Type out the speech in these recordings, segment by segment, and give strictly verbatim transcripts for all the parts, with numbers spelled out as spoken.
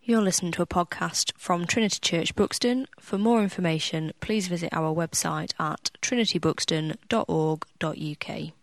You're listening to a podcast from Trinity Church Buxton. For more information, please visit our website at trinity buxton dot org dot u k.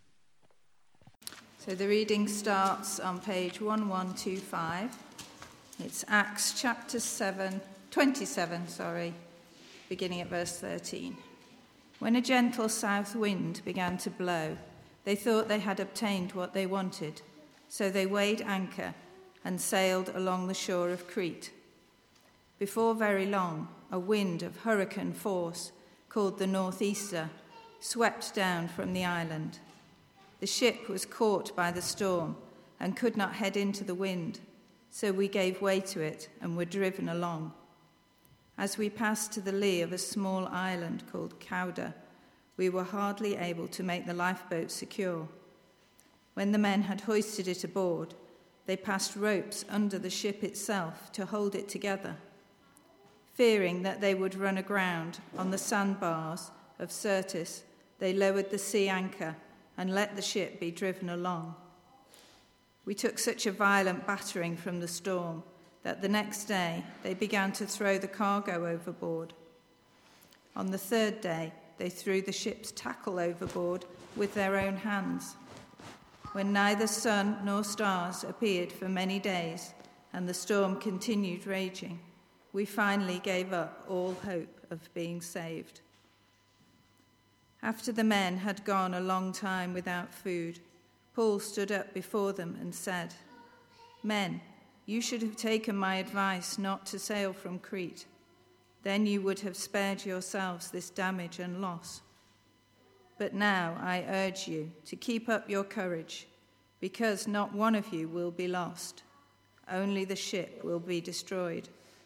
So the reading starts on page one one two five. It's Acts chapter seven, twenty-seven, sorry, beginning at verse thirteen. When a gentle south wind began to blow, they thought they had obtained what they wanted, so they weighed anchor and sailed along the shore of Crete. Before very long, a wind of hurricane force, called the Northeaster, swept down from the island. The ship was caught by the storm and could not head into the wind, so we gave way to it and were driven along. As we passed to the lee of a small island called Cauda, we were hardly able to make the lifeboat secure. When the men had hoisted it aboard, they passed ropes under the ship itself to hold it together. Fearing that they would run aground on the sandbars of Syrtis, they lowered the sea anchor and let the ship be driven along. We took such a violent battering from the storm that the next day they began to throw the cargo overboard. On the third day, they threw the ship's tackle overboard with their own hands. When neither sun nor stars appeared for many days and the storm continued raging, we finally gave up all hope of being saved. After the men had gone a long time without food, Paul stood up before them and said, "Men, you should have taken my advice not to sail from Crete. Then you would have spared yourselves this damage and loss. But now I urge you to keep up your courage, because not one of you will be lost. Only the ship will be destroyed.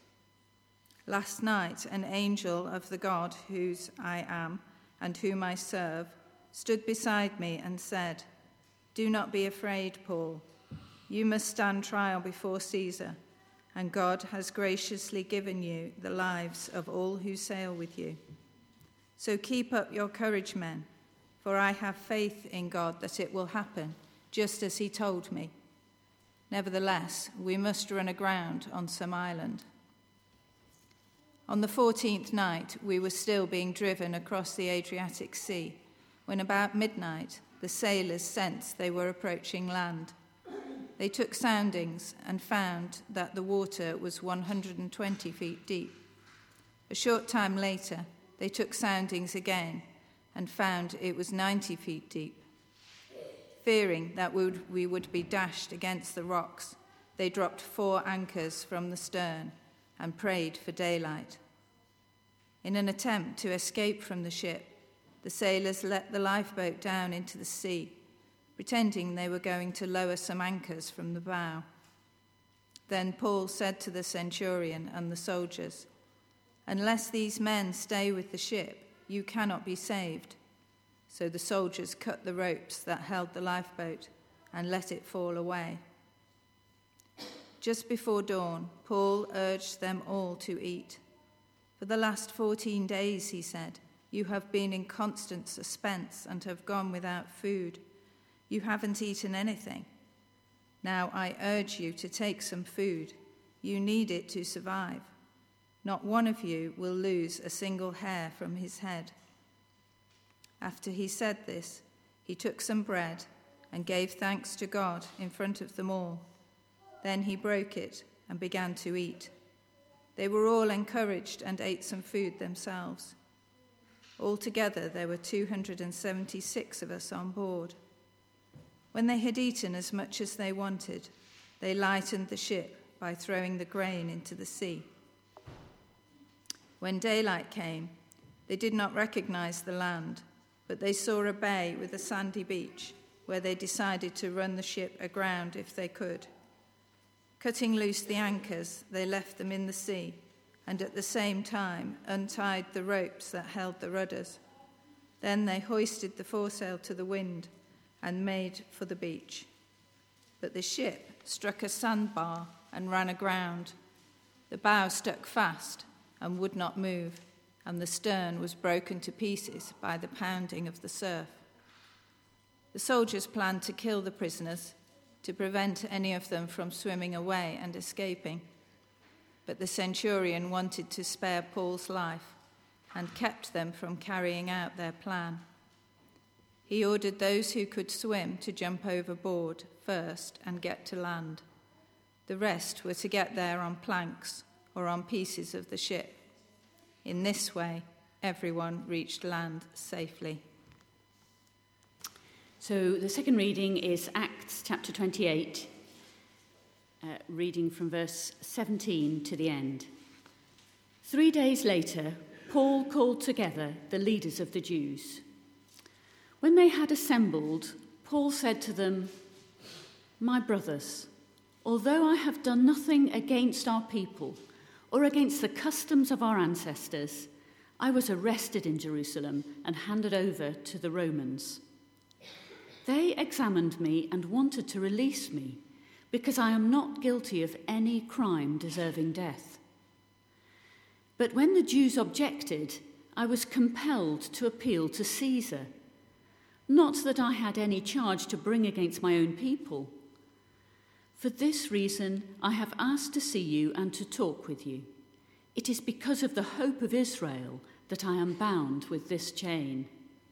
Last night an angel of the God whose I am and whom I serve stood beside me and said, 'Do not be afraid, Paul. You must stand trial before Caesar, and God has graciously given you the lives of all who sail with you. So keep up your courage, men, for I have faith in God that it will happen, just as he told me. Nevertheless, we must run aground on some island.' On the fourteenth night, we were still being driven across the Adriatic Sea, when about midnight the sailors sensed they were approaching land. They took soundings and found that the water was one hundred twenty feet deep. A short time later, they took soundings again and found it was ninety feet deep. Fearing that we would, we would be dashed against the rocks, they dropped four anchors from the stern and prayed for daylight. In an attempt to escape from the ship, the sailors let the lifeboat down into the sea, pretending they were going to lower some anchors from the bow. Then Paul said to the centurion and the soldiers, 'Unless these men stay with the ship, you cannot be saved.' So the soldiers cut the ropes that held the lifeboat and let it fall away. Just before dawn, Paul urged them all to eat. 'For the last fourteen days,' he said, 'you have been in constant suspense and have gone without food. You haven't eaten anything. Now I urge you to take some food. You need it to survive. Not one of you will lose a single hair from his head.' After he said this, he took some bread and gave thanks to God in front of them all. Then he broke it and began to eat. They were all encouraged and ate some food themselves. Altogether, there were two hundred seventy-six of us on board. When they had eaten as much as they wanted, they lightened the ship by throwing the grain into the sea. When daylight came, they did not recognize the land, but they saw a bay with a sandy beach where they decided to run the ship aground if they could. Cutting loose the anchors, they left them in the sea and at the same time untied the ropes that held the rudders. Then they hoisted the foresail to the wind and made for the beach. But the ship struck a sandbar and ran aground. The bow stuck fast and would not move, and the stern was broken to pieces by the pounding of the surf. The soldiers planned to kill the prisoners to prevent any of them from swimming away and escaping. But the centurion wanted to spare Paul's life and kept them from carrying out their plan. He ordered those who could swim to jump overboard first and get to land. The rest were to get there on planks or on pieces of the ship. In this way, everyone reached land safely. So the second reading is Acts chapter twenty-eight, uh, reading from verse seventeen to the end. Three days later, Paul called together the leaders of the Jews. When they had assembled, Paul said to them, "My brothers, although I have done nothing against our people or against the customs of our ancestors, I was arrested in Jerusalem and handed over to the Romans. They examined me and wanted to release me because I am not guilty of any crime deserving death. But when the Jews objected, I was compelled to appeal to Caesar. Not that I had any charge to bring against my own people. For this reason, I have asked to see you and to talk with you. It is because of the hope of Israel that I am bound with this chain."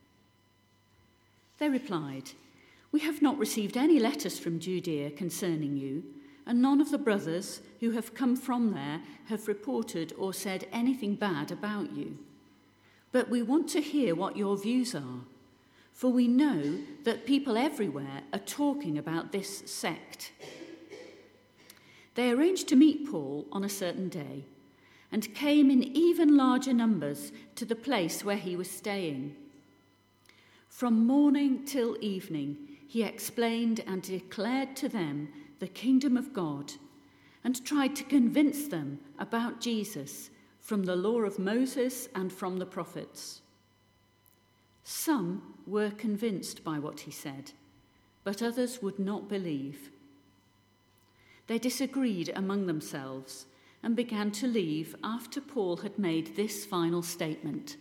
They replied, "We have not received any letters from Judea concerning you, and none of the brothers who have come from there have reported or said anything bad about you. But we want to hear what your views are, for we know that people everywhere are talking about this sect." They arranged to meet Paul on a certain day and came in even larger numbers to the place where he was staying. From morning till evening, he explained and declared to them the kingdom of God and tried to convince them about Jesus from the law of Moses and from the prophets. Some were convinced by what he said, but others would not believe. They disagreed among themselves and began to leave after Paul had made this final statement.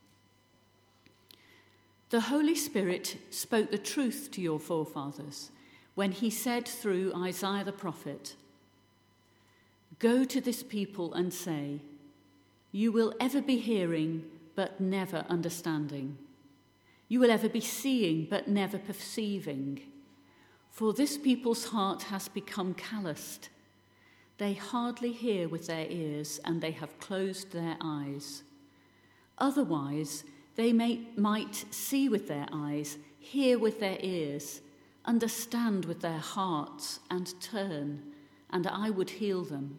"The Holy Spirit spoke the truth to your forefathers when he said through Isaiah the prophet, 'Go to this people and say, you will ever be hearing but never understanding. You will ever be seeing but never perceiving. For this people's heart has become calloused. They hardly hear with their ears, and they have closed their eyes. Otherwise, they may, might see with their eyes, hear with their ears, understand with their hearts, and turn, and I would heal them.'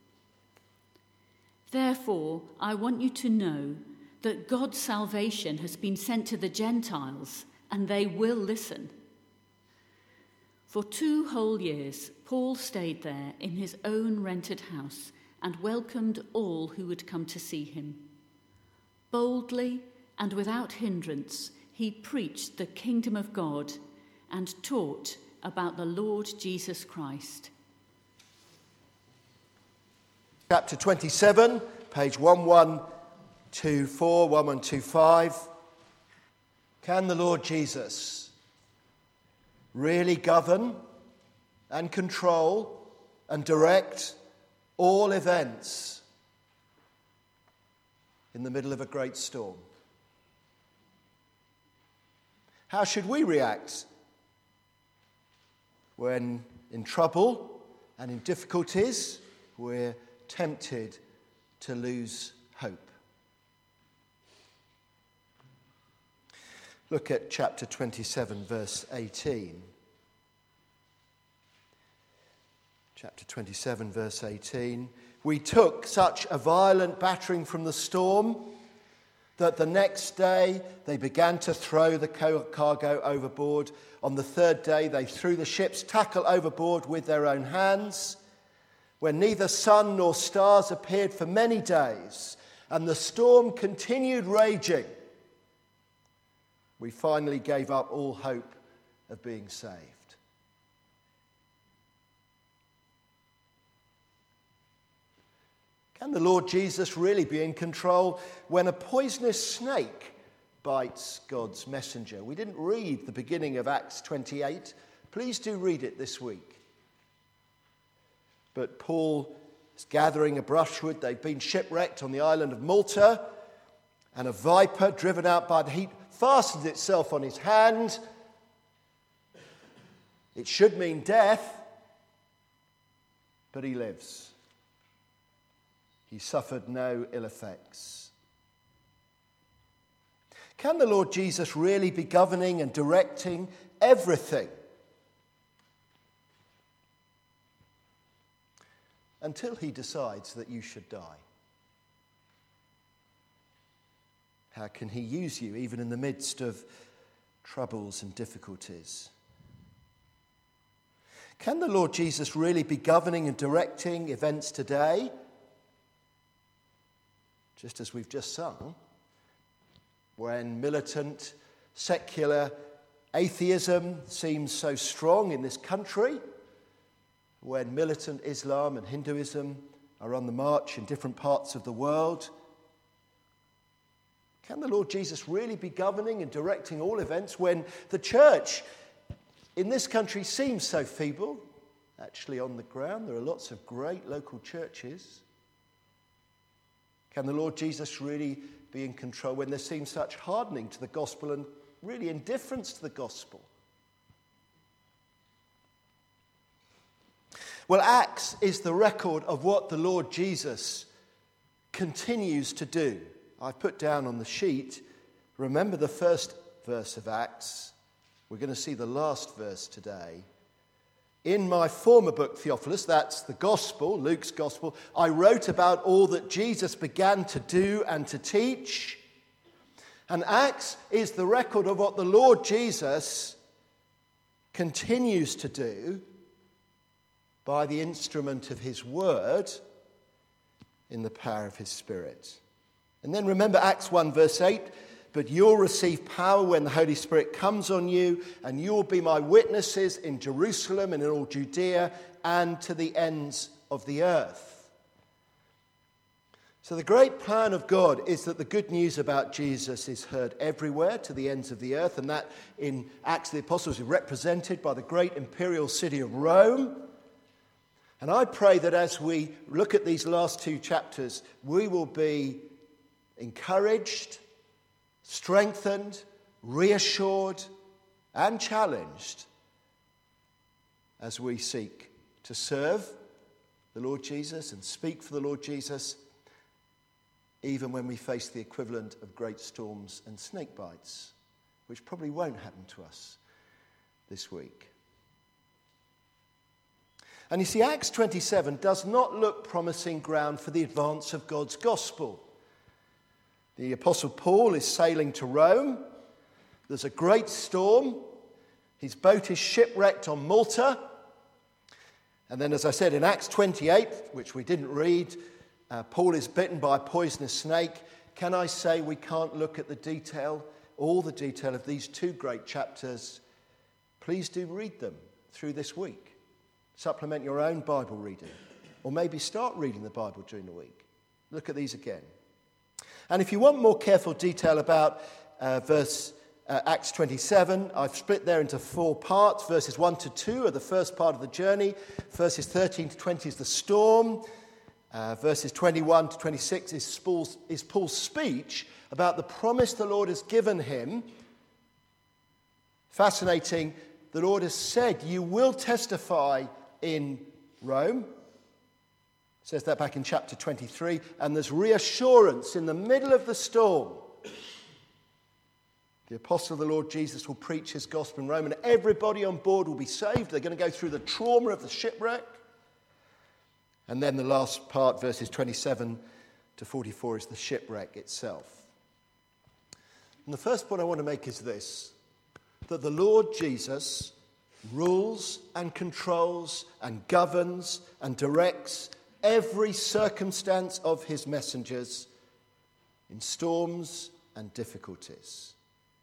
Therefore, I want you to know that God's salvation has been sent to the Gentiles, and they will listen." For two whole years, Paul stayed there in his own rented house and welcomed all who would come to see him. Boldly and without hindrance, he preached the kingdom of God and taught about the Lord Jesus Christ. Chapter twenty-seven, page one one two four, one one two five. Can the Lord Jesus really govern and control and direct all events in the middle of a great storm? How should we react when in trouble and in difficulties we're tempted to lose hope? Look at chapter twenty-seven, verse eighteen. Chapter twenty-seven, verse eighteen. "We took such a violent battering from the storm that the next day they began to throw the cargo overboard. On the third day they threw the ship's tackle overboard with their own hands. When neither sun nor stars appeared for many days, and the storm continued raging, we finally gave up all hope of being saved." Can the Lord Jesus really be in control when a poisonous snake bites God's messenger? We didn't read the beginning of Acts twenty-eight. Please do read it this week. But Paul gathering a brushwood. They've been shipwrecked on the island of Malta, and a viper driven out by the heat fastens itself on his hand. It should mean death, but he lives. He suffered no ill effects. Can the Lord Jesus really be governing and directing everything? Until he decides that you should die. How can he use you even in the midst of troubles and difficulties? Can the Lord Jesus really be governing and directing events today? Just as we've just sung, when militant, secular atheism seems so strong in this country, when militant Islam and Hinduism are on the march in different parts of the world, can the Lord Jesus really be governing and directing all events when the church in this country seems so feeble? Actually, on the ground, there are lots of great local churches. Can the Lord Jesus really be in control when there seems such hardening to the gospel and really indifference to the gospel? Well, Acts is the record of what the Lord Jesus continues to do. I've put down on the sheet, remember the first verse of Acts. We're going to see the last verse today. In my former book, Theophilus, that's the gospel, Luke's gospel, I wrote about all that Jesus began to do and to teach. And Acts is the record of what the Lord Jesus continues to do by the instrument of his word in the power of his Spirit. And then remember Acts one verse eight, but you'll receive power when the Holy Spirit comes on you, and you'll be my witnesses in Jerusalem and in all Judea and to the ends of the earth. So the great plan of God is that the good news about Jesus is heard everywhere to the ends of the earth, and that in Acts of the Apostles is represented by the great imperial city of Rome. And I pray that as we look at these last two chapters, we will be encouraged, strengthened, reassured, and challenged as we seek to serve the Lord Jesus and speak for the Lord Jesus, even when we face the equivalent of great storms and snake bites, which probably won't happen to us this week. And you see, Acts twenty-seven does not look promising ground for the advance of God's gospel. The Apostle Paul is sailing to Rome. There's a great storm. His boat is shipwrecked on Malta. And then, as I said, in Acts twenty-eight, which we didn't read, uh, Paul is bitten by a poisonous snake. Can I say we can't look at the detail, all the detail of these two great chapters? Please do read them through this week. Supplement your own Bible reading. Or maybe start reading the Bible during the week. Look at these again. And if you want more careful detail about uh, verse uh, Acts twenty-seven, I've split there into four parts. Verses one to two are the first part of the journey. Verses thirteen to twenty is the storm. Uh, verses twenty-one to twenty-six is Paul's, is Paul's speech about the promise the Lord has given him. Fascinating. The Lord has said, you will testify in Rome. It says that back in chapter twenty-three. And there's reassurance in the middle of the storm. The apostle of the Lord Jesus will preach his gospel in Rome, and everybody on board will be saved. They're going to go through the trauma of the shipwreck. And then the last part, verses twenty-seven to forty-four, is the shipwreck itself. And the first point I want to make is this, that the Lord Jesus rules and controls and governs and directs every circumstance of his messengers in storms and difficulties.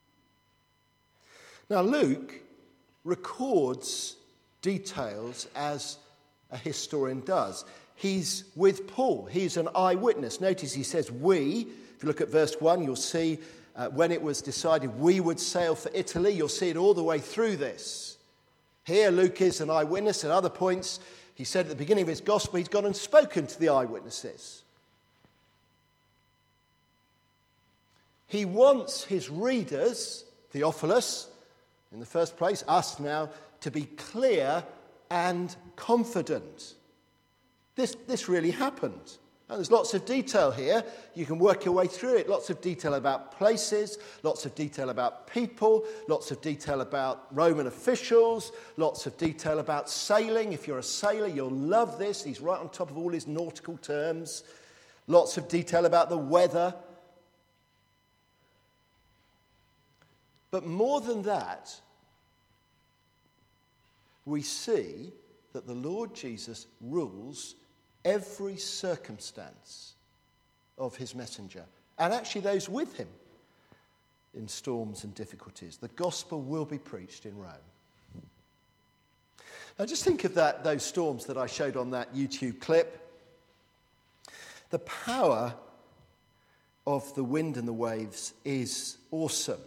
Now, Luke records details as a historian does. He's with Paul. He's an eyewitness. Notice he says we. If you look at verse one, you'll see uh, when it was decided we would sail for Italy. You'll see it all the way through this. Here, Luke is an eyewitness. At other points, He said at the beginning of his gospel, he's gone and spoken to the eyewitnesses. He wants his readers, Theophilus, in the first place, us now, to be clear and confident. This, this really happened. And there's lots of detail here. You can work your way through it. Lots of detail about places, lots of detail about people, lots of detail about Roman officials, lots of detail about sailing. If you're a sailor, you'll love this. He's right on top of all his nautical terms. Lots of detail about the weather. But more than that, we see that the Lord Jesus rules every circumstance of his messenger, and actually those with him in storms and difficulties. The gospel will be preached in Rome. Now just think of that, those storms that I showed on that YouTube clip. The power of the wind and the waves is awesome.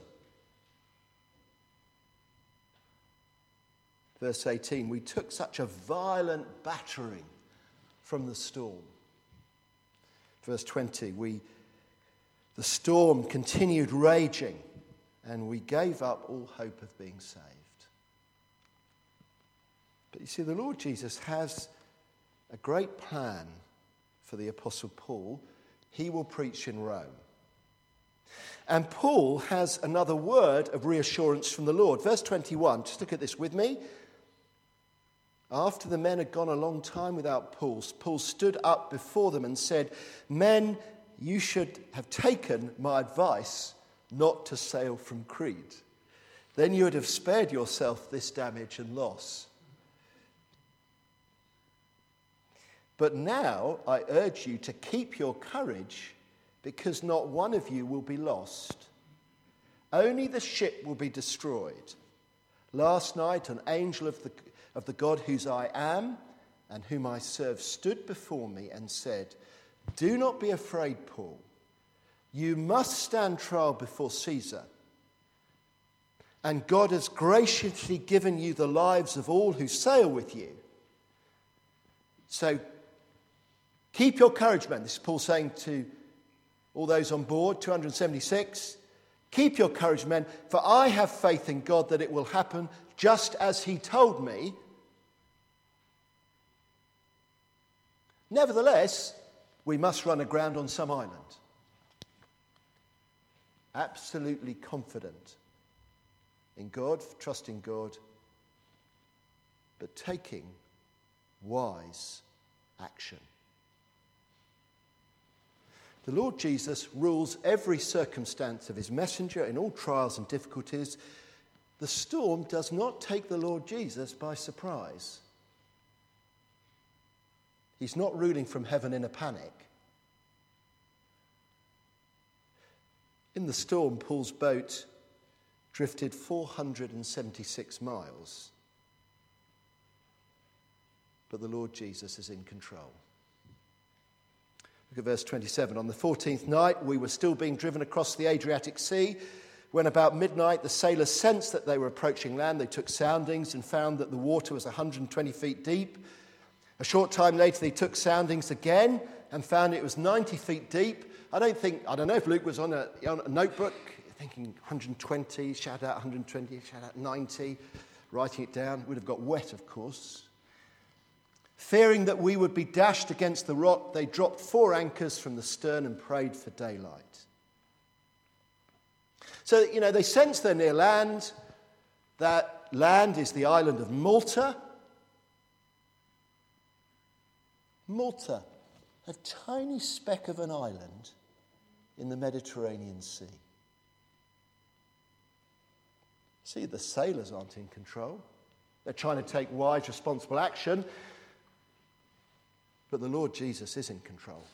Verse eighteen, we took such a violent battering from the storm. Verse twenty, we, the storm continued raging, and we gave up all hope of being saved. But you see, the Lord Jesus has a great plan for the Apostle Paul. He will preach in Rome. And Paul has another word of reassurance from the Lord. Verse twenty-one, just look at this with me. After the men had gone a long time without Paul, Paul stood up before them and said, "Men, you should have taken my advice not to sail from Crete. Then you would have spared yourself this damage and loss. But now I urge you to keep your courage, because not one of you will be lost. Only the ship will be destroyed. Last night an angel of the of the God whose I am and whom I serve stood before me and said, 'Do not be afraid, Paul. You must stand trial before Caesar. And God has graciously given you the lives of all who sail with you. So keep your courage, men.'" This is Paul saying to all those on board, two hundred seventy-six. "Keep your courage, men, for I have faith in God that it will happen just as he told me. Nevertheless, we must run aground on some island." Absolutely confident in God, trusting God, but taking wise action. The Lord Jesus rules every circumstance of his messenger in all trials and difficulties. The storm does not take the Lord Jesus by surprise. He's not ruling from heaven in a panic. In the storm, Paul's boat drifted four hundred seventy-six miles. But the Lord Jesus is in control. Look at verse twenty-seven. "On the fourteenth night, we were still being driven across the Adriatic Sea. When about midnight the sailors sensed that they were approaching land, they took soundings and found that the water was one hundred twenty feet deep. A short time later they took soundings again and found it was ninety feet deep. I don't think, I don't know if Luke was on a, on a notebook, thinking one hundred twenty, shout out one hundred twenty, shout out ninety, writing it down. Would have got wet, of course. Fearing that we would be dashed against the rock, they dropped four anchors from the stern and prayed for daylight." So, you know, they sense they're near land. That land is the island of Malta. Malta, a tiny speck of an island in the Mediterranean Sea. See, the sailors aren't in control. They're trying to take wise, responsible action. But the Lord Jesus is in control.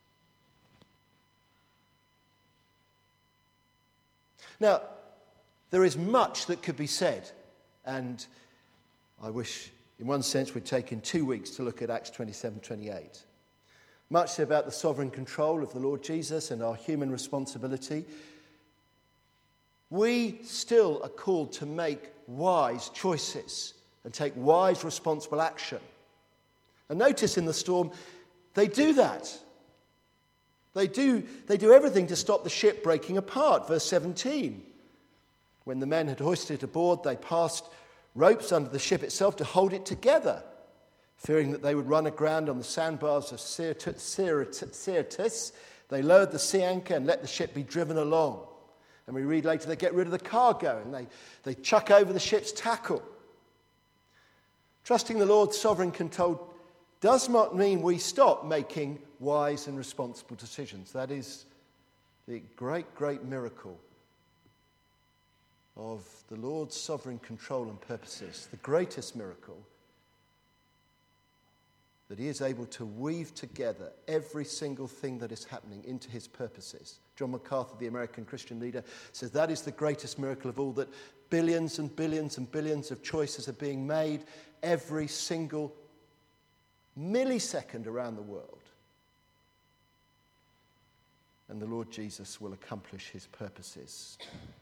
Now, there is much that could be said, and I wish, in one sense, we'd taken two weeks to look at Acts twenty-seven twenty-eight. Much about the sovereign control of the Lord Jesus and our human responsibility. We still are called to make wise choices and take wise, responsible action. And notice in the storm, they do that. They do, they do everything to stop the ship breaking apart. Verse seventeen. When the men had hoisted it aboard, they passed ropes under the ship itself to hold it together, fearing that they would run aground on the sandbars of Syrtis. They lowered the sea anchor and let the ship be driven along. And we read later they get rid of the cargo and they, they chuck over the ship's tackle. Trusting the Lord's sovereign control does not mean we stop making wise and responsible decisions. That is the great, great miracle of the Lord's sovereign control and purposes. The greatest miracle, that he is able to weave together every single thing that is happening into his purposes. John MacArthur, the American Christian leader, says that is the greatest miracle of all, that billions and billions and billions of choices are being made every single millisecond around the world. And the Lord Jesus will accomplish his purposes.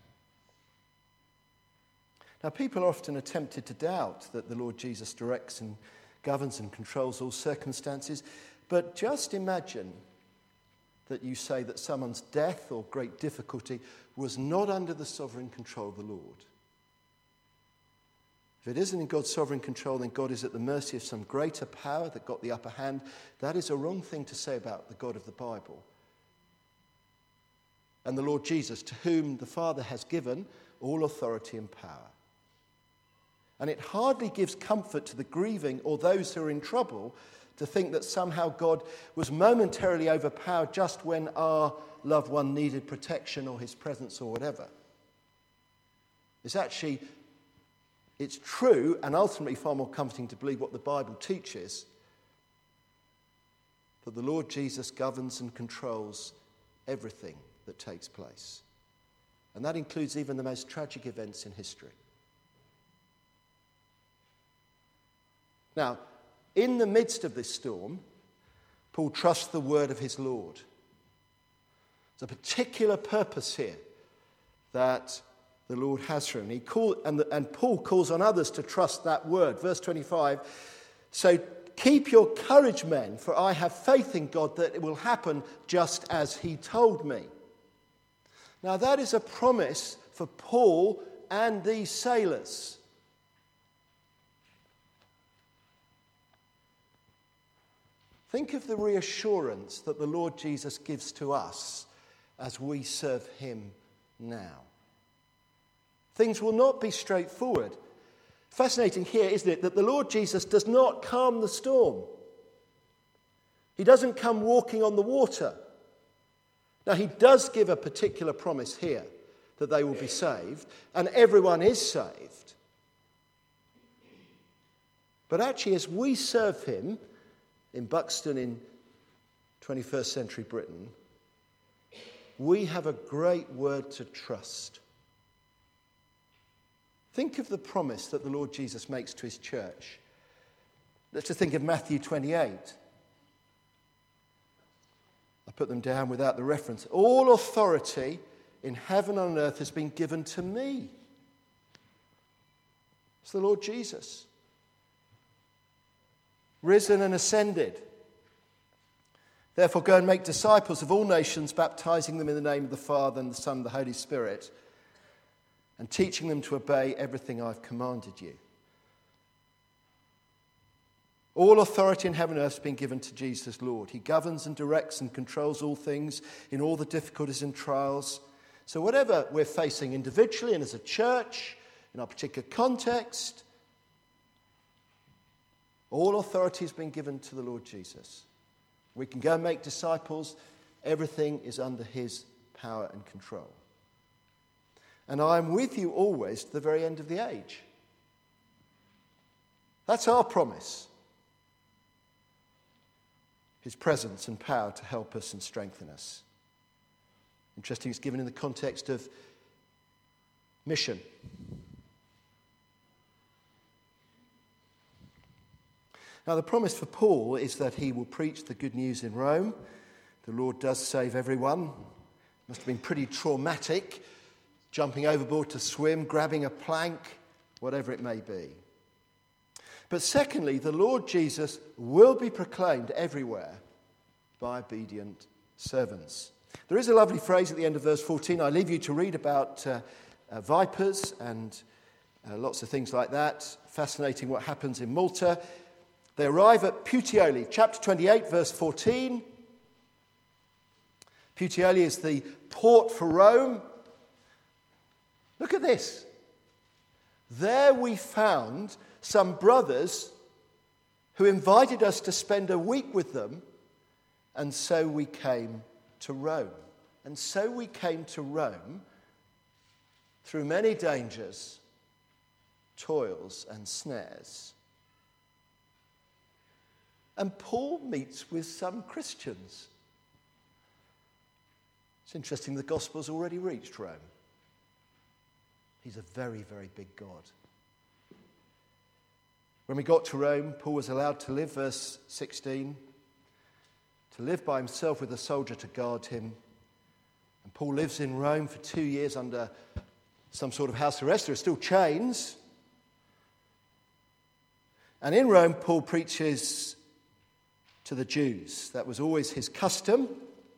Now, people are often tempted to doubt that the Lord Jesus directs and governs and controls all circumstances, but just imagine that you say that someone's death or great difficulty was not under the sovereign control of the Lord. If it isn't in God's sovereign control, then God is at the mercy of some greater power that got the upper hand. That is a wrong thing to say about the God of the Bible. And the Lord Jesus, to whom the Father has given all authority and power. And it hardly gives comfort to the grieving or those who are in trouble to think that somehow God was momentarily overpowered just when our loved one needed protection or his presence or whatever. It's actually, it's true and ultimately far more comforting to believe what the Bible teaches, that the Lord Jesus governs and controls everything that takes place. And that includes even the most tragic events in history. Now, in the midst of this storm, Paul trusts the word of his Lord. There's a particular purpose here that the Lord has for him. He call, and, the, and Paul calls on others to trust that word. Verse twenty-five, so keep your courage, men, for I have faith in God that it will happen just as he told me. Now, that is a promise for Paul and these sailors. Think of the reassurance that the Lord Jesus gives to us as we serve him now. Things will not be straightforward. Fascinating here, isn't it, that the Lord Jesus does not calm the storm. He doesn't come walking on the water. Now, he does give a particular promise here that they will be saved, and everyone is saved. But actually, as we serve him in Buxton in twenty-first century Britain, we have a great word to trust. Think of the promise that the Lord Jesus makes to his church. Let's just think of Matthew twenty-eight. I put them down without the reference. All authority in heaven and on earth has been given to me. It's the Lord Jesus. Risen and ascended. Therefore go and make disciples of all nations, baptizing them in the name of the Father and the Son and the Holy Spirit, and teaching them to obey everything I've commanded you. All authority in heaven and earth has been given to Jesus, Lord. He governs and directs and controls all things in all the difficulties and trials. So whatever we're facing individually and as a church, in our particular context, all authority has been given to the Lord Jesus. We can go and make disciples. Everything is under his power and control. And I am with you always to the very end of the age. That's our promise. His presence and power to help us and strengthen us. Interesting, it's given in the context of mission. Now, the promise for Paul is that he will preach the good news in Rome. The Lord does save everyone. Must have been pretty traumatic, jumping overboard to swim, grabbing a plank, whatever it may be. But secondly, the Lord Jesus will be proclaimed everywhere by obedient servants. There is a lovely phrase at the end of verse fourteen. I leave you to read about uh, uh, vipers and uh, lots of things like that. Fascinating what happens in Malta. They arrive at Puteoli, chapter twenty-eight, verse fourteen. Puteoli is the port for Rome. Look at this. There we found some brothers who invited us to spend a week with them, and so we came to Rome. And so we came to Rome through many dangers, toils, and snares. And Paul meets with some Christians. It's interesting, the gospel's already reached Rome. He's a very, very big God. When we got to Rome, Paul was allowed to live, verse sixteen, to live by himself with a soldier to guard him. And Paul lives in Rome for two years under some sort of house arrest. There are still chains. And in Rome, Paul preaches to the Jews. That was always his custom.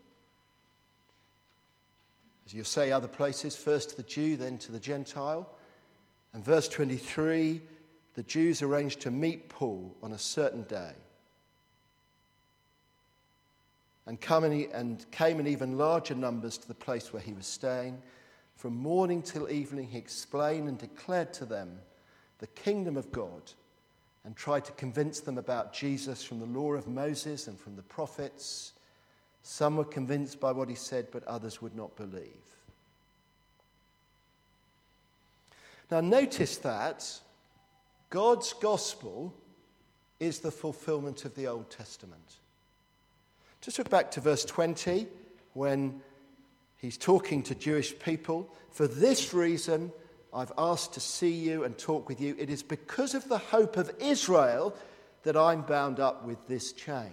As you'll say other places, first to the Jew, then to the Gentile. And verse twenty-three, the Jews arranged to meet Paul on a certain day. And, come in, and came in even larger numbers to the place where he was staying. From morning till evening he explained and declared to them the kingdom of God, and tried to convince them about Jesus from the law of Moses and from the prophets. Some were convinced by what he said, but others would not believe. Now notice that God's gospel is the fulfillment of the Old Testament. Just look back to verse twenty, when he's talking to Jewish people. For this reason, I've asked to see you and talk with you. It is because of the hope of Israel that I'm bound up with this chain.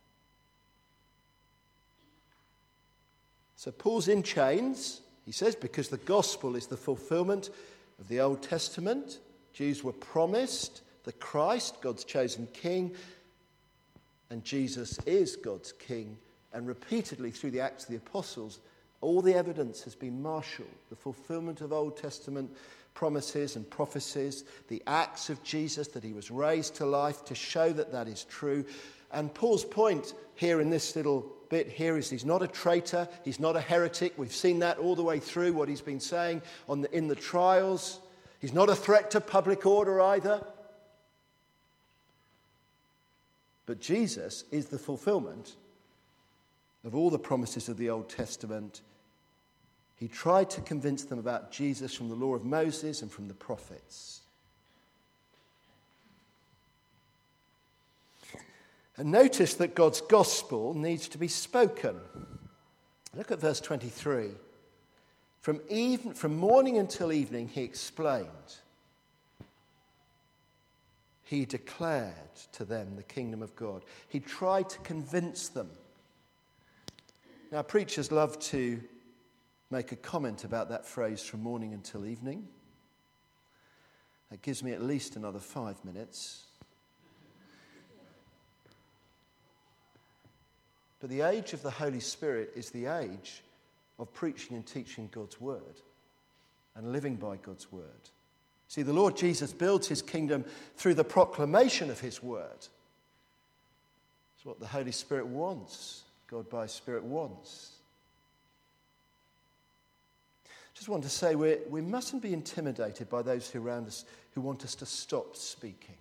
So Paul's in chains, he says, because the gospel is the fulfillment of the Old Testament. Jews were promised the Christ, God's chosen king, and Jesus is God's king. And repeatedly through the Acts of the Apostles, all the evidence has been marshalled. The fulfillment of Old Testament promises and prophecies, the acts of Jesus, that he was raised to life to show that that is true. And Paul's point here in this little bit here is he's not a traitor, he's not a heretic. We've seen that all the way through what he's been saying on the, in the trials. He's not a threat to public order either. But Jesus is the fulfillment of all the promises of the Old Testament. He tried to convince them about Jesus from the law of Moses and from the prophets. And notice that God's gospel needs to be spoken. Look at verse twenty-three. From, even, from morning until evening, he explained. He declared to them the kingdom of God. He tried to convince them. Now, preachers love to make a comment about that phrase, from morning until evening. That gives me at least another five minutes. But the age of the Holy Spirit is the age of preaching and teaching God's word and living by God's word. See, the Lord Jesus builds his kingdom through the proclamation of his word. It's what the Holy Spirit wants. God by his Spirit wants. Just want to say we we mustn't be intimidated by those who around us who want us to stop speaking,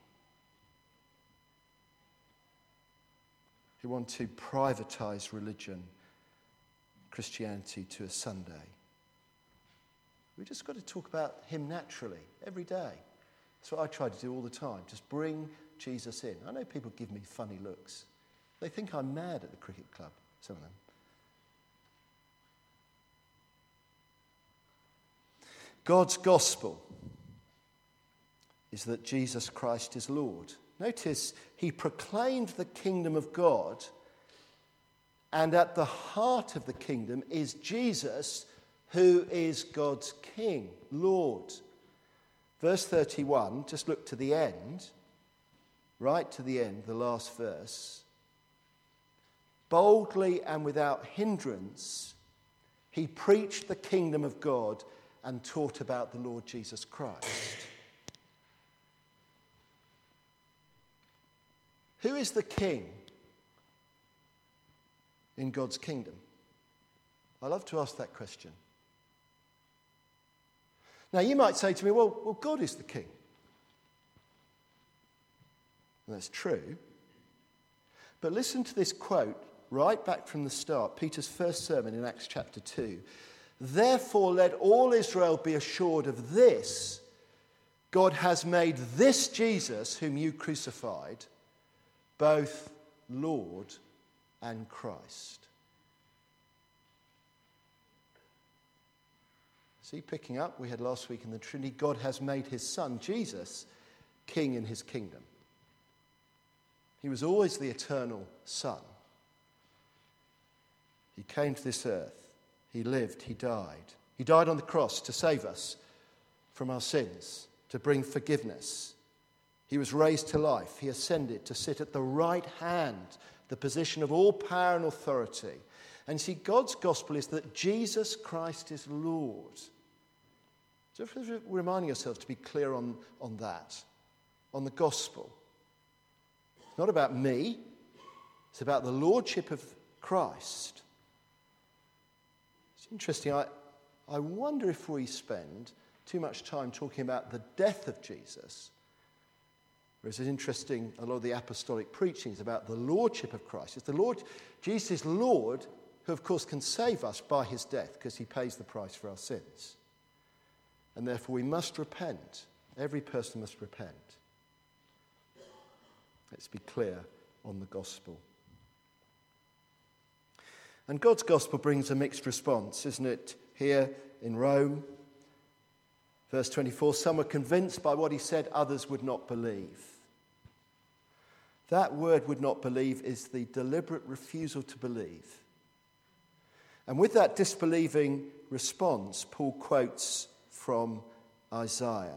who want to privatize religion, Christianity to a Sunday. We just got to talk about him naturally, every day. That's what I try to do all the time, just bring Jesus in. I know people give me funny looks. They think I'm mad at the cricket club, some of them. God's gospel is that Jesus Christ is Lord. Notice he proclaimed the kingdom of God, and at the heart of the kingdom is Jesus, who is God's King, Lord. Verse thirty-one, just look to the end. right to the end, the last verse, boldly and without hindrance, he preached the kingdom of God and taught about the Lord Jesus Christ. Who is the king in God's kingdom? I love to ask that question. Now, you might say to me, well, well God is the king. And that's true. But listen to this quote right back from the start, Peter's first sermon in Acts chapter two. Therefore, let all Israel be assured of this: God has made this Jesus, whom you crucified, both Lord and Christ. See, picking up, we had last week in the Trinity, God has made his Son, Jesus, king in his kingdom. He was always the eternal Son. He came to this earth. He lived. He died. He died on the cross to save us from our sins, to bring forgiveness. He was raised to life. He ascended to sit at the right hand, the position of all power and authority. And see, God's gospel is that Jesus Christ is Lord. So we're reminding ourselves to be clear on, on that, on the gospel. It's not about me. It's about the lordship of Christ. It's interesting. I, I wonder if we spend too much time talking about the death of Jesus, whereas it's interesting, a lot of the apostolic preaching is about the lordship of Christ. It's the Lord, Jesus is Lord, who of course can save us by his death because he pays the price for our sins. And therefore we must repent. Every person must repent. Let's be clear on the gospel. And God's gospel brings a mixed response, isn't it? Here in Rome, verse twenty-four, some were convinced by what he said, others would not believe. That word "would not believe" is the deliberate refusal to believe. And with that disbelieving response, Paul quotes from Isaiah.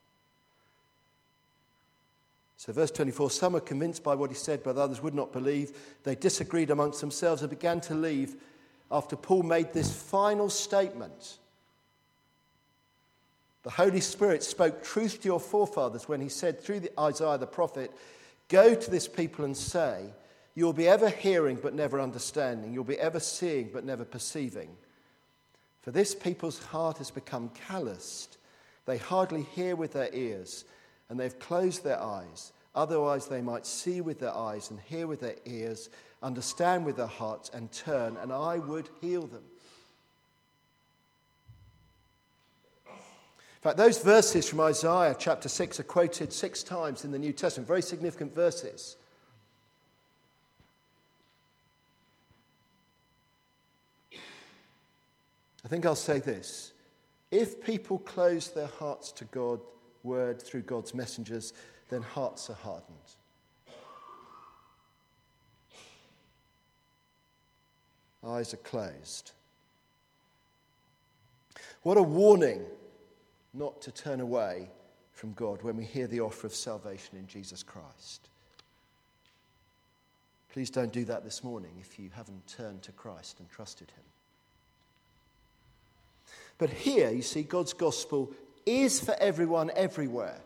So verse twenty-four, some were convinced by what he said, but others would not believe. They disagreed amongst themselves and began to leave after Paul made this final statement. The Holy Spirit spoke truth to your forefathers when he said through the Isaiah the prophet, go to this people and say, you will be ever hearing but never understanding. You'll be ever seeing but never perceiving. For this people's heart has become calloused. They hardly hear with their ears, and they've closed their eyes. Otherwise they might see with their eyes and hear with their ears, understand with their hearts and turn, and I would heal them. In fact, those verses from Isaiah chapter six are quoted six times in the New Testament, very significant verses. I think I'll say this. If people close their hearts to God's word through God's messengers, then hearts are hardened. Eyes are closed. What a warning not to turn away from God when we hear the offer of salvation in Jesus Christ. Please don't do that this morning if you haven't turned to Christ and trusted him. But here, you see, God's gospel is for everyone everywhere.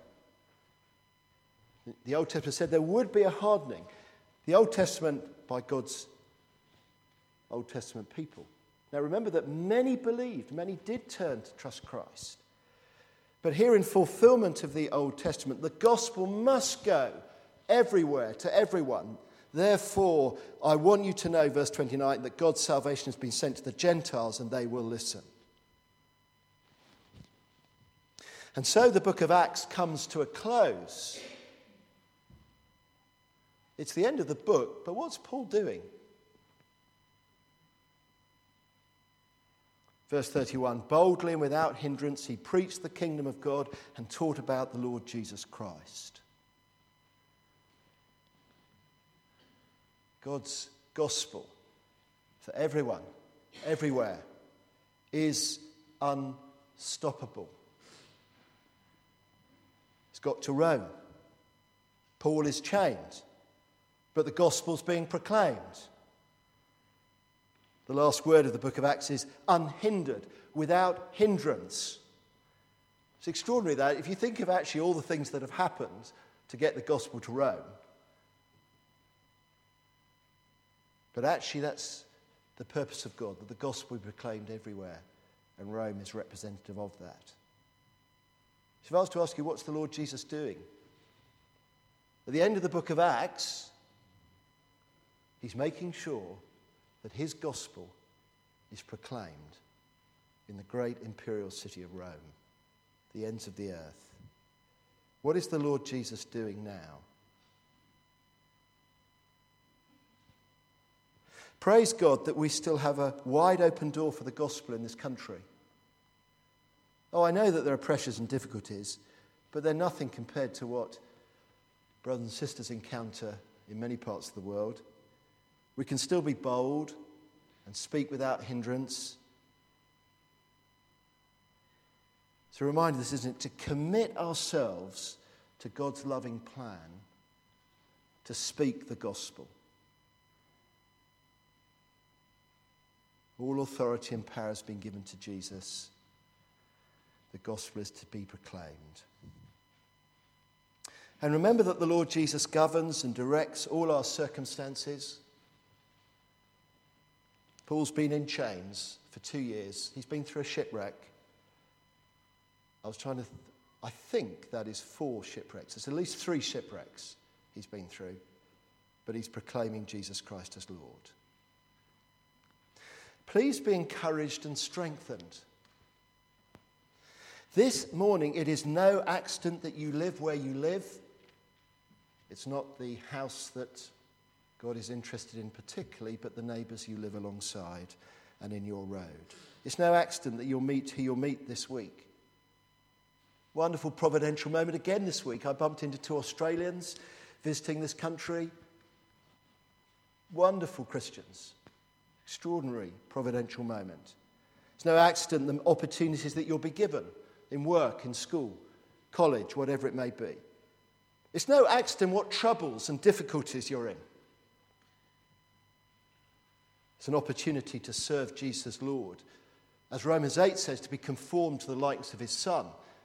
The Old Testament said there would be a hardening. The Old Testament by God's Old Testament people. Now remember that many believed, many did turn to trust Christ. But here in fulfillment of the Old Testament, the gospel must go everywhere to everyone. Therefore, I want you to know, verse twenty-nine, that God's salvation has been sent to the Gentiles and they will listen. And so the book of Acts comes to a close. It's the end of the book, but what's Paul doing? Verse thirty-one, boldly and without hindrance he preached the kingdom of God and taught about the Lord Jesus Christ. God's gospel for everyone, everywhere, is unstoppable. It's got to Rome. Paul is chained, but the gospel's being proclaimed. The last word of the book of Acts is unhindered, without hindrance. It's extraordinary that if you think of actually all the things that have happened to get the gospel to Rome, but actually that's the purpose of God, that the gospel be proclaimed everywhere, and Rome is representative of that. So if I was to ask you, what's the Lord Jesus doing? At the end of the book of Acts, he's making sure that his gospel is proclaimed in the great imperial city of Rome, the ends of the earth. What is the Lord Jesus doing now? Praise God that we still have a wide open door for the gospel in this country. Oh, I know that there are pressures and difficulties, but they're nothing compared to what brothers and sisters encounter in many parts of the world. We can still be bold and speak without hindrance. It's a reminder, this isn't it, to commit ourselves to God's loving plan to speak the gospel. All authority and power has been given to Jesus. The gospel is to be proclaimed. And remember that the Lord Jesus governs and directs all our circumstances. Paul's been in chains for two years. He's been through a shipwreck. I was trying to, th- I think that is four shipwrecks. It's at least three shipwrecks he's been through. But he's proclaiming Jesus Christ as Lord. Please be encouraged and strengthened. This morning, it is no accident that you live where you live. It's not the house that God is interested in particularly, but the neighbours you live alongside and in your road. It's no accident that you'll meet who you'll meet this week. Wonderful providential moment again this week. I bumped into two Australians visiting this country. Wonderful Christians. Extraordinary providential moment. It's no accident the opportunities that you'll be given in work, in school, college, whatever it may be. It's no accident what troubles and difficulties you're in. It's an opportunity to serve Jesus Lord. As Romans eight says, to be conformed to the likeness of his Son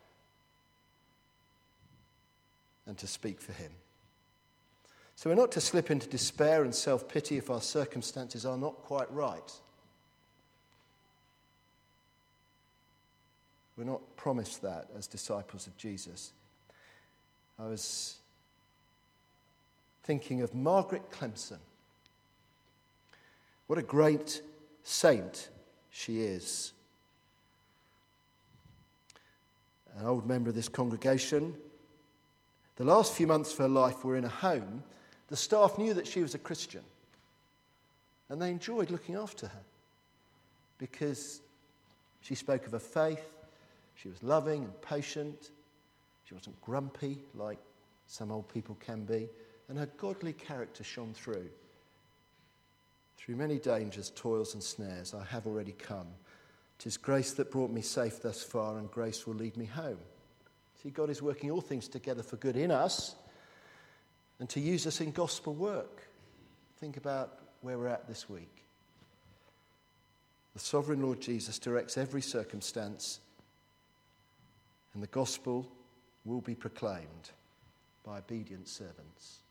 and to speak for him. So we're not to slip into despair and self-pity if our circumstances are not quite right. We're not promised that as disciples of Jesus. I was thinking of Margaret Clemson. What a great saint she is. An old member of this congregation. The last few months of her life were in a home. The staff knew that she was a Christian, and they enjoyed looking after her because she spoke of her faith. She was loving and patient. She wasn't grumpy like some old people can be, and her godly character shone through. Through many dangers, toils and snares, I have already come. 'Tis grace that brought me safe thus far, and grace will lead me home. See, God is working all things together for good in us and to use us in gospel work. Think about where we're at this week. The sovereign Lord Jesus directs every circumstance, and the gospel will be proclaimed by obedient servants.